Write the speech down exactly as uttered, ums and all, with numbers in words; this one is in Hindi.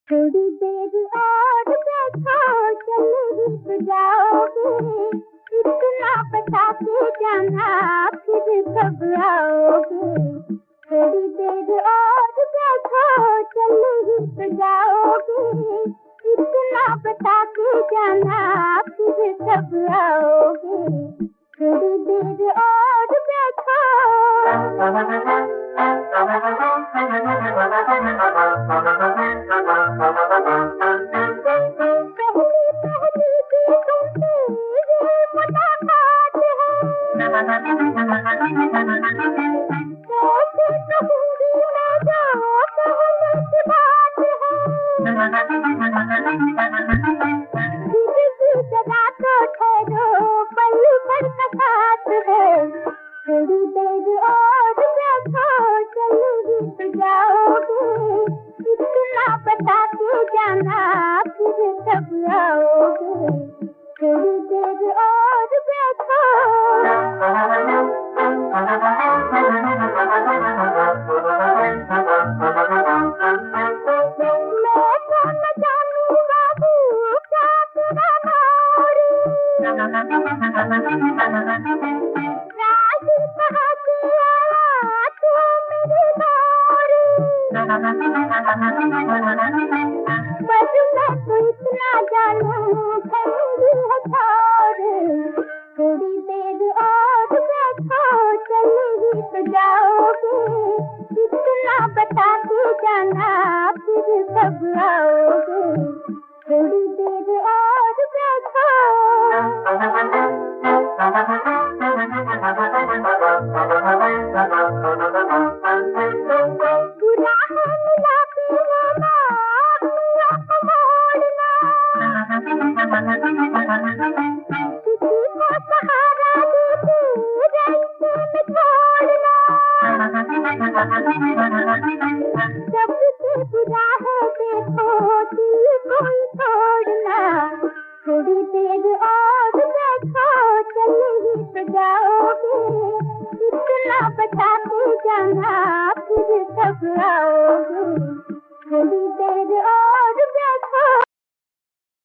थोड़ी देर और बैठो, चल रुक जाओगे, इतना बता के जाना फिर कब आओगे। थोड़ी देर और बैठो, चल रुक जाओगे, इतना बता के जाना फिर कब आओगे। थोड़ी देर और बैठो। थोड़ी देर और बैठो, चल रुक जाओगे, इतना बता के जाना फिर कब आओगे। थोड़ी देर और बैठो। मैं तो न जानू बाबू क्या तेरा नारी, राजी कहाँ से आया तू मेरी नारी। बस मैं तो इतना जानू खैरी है छोड़। थोड़ी देर और बैठो, चल रुक जाओगे, इतना बता के जाना फिर कब आओगे। थोड़ी देर और बैठो। बुरा है मिला के लेना, अपनी आँख मोड़ना, किसी को सहारा देके रास्ते में छोड़ना। सबसे बुरा है देखो दिल को ही तोड़ना। थोड़ी देर और